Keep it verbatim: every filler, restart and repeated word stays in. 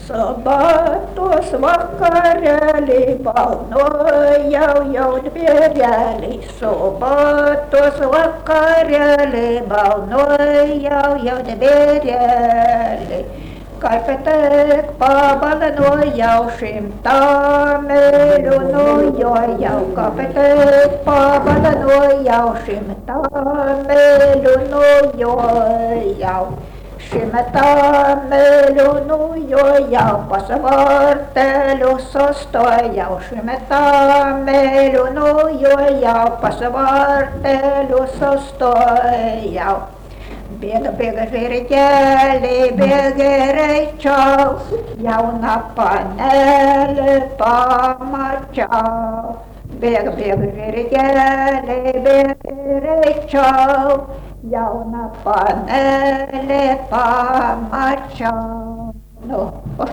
Sabatos vakarėlį balnojau jau dvierelį, sabatos vakarėlį balnojau jau dvierelį. Karpetek pabalnojau šimtą mylių nujojau, karpetek pabalnojau šimtą mylių nujojau. Šimtą mylių nujojau, pas vartelių sustojau, šimtą mylių nujojau, pas vartelių sustojau. Bėga, bėga žirgelį, bėga greičiau, jauną panelį pamačiau. Bėga, bėga žirgelį, bėga greičiau, jauną panelį pamačiau. Nu, o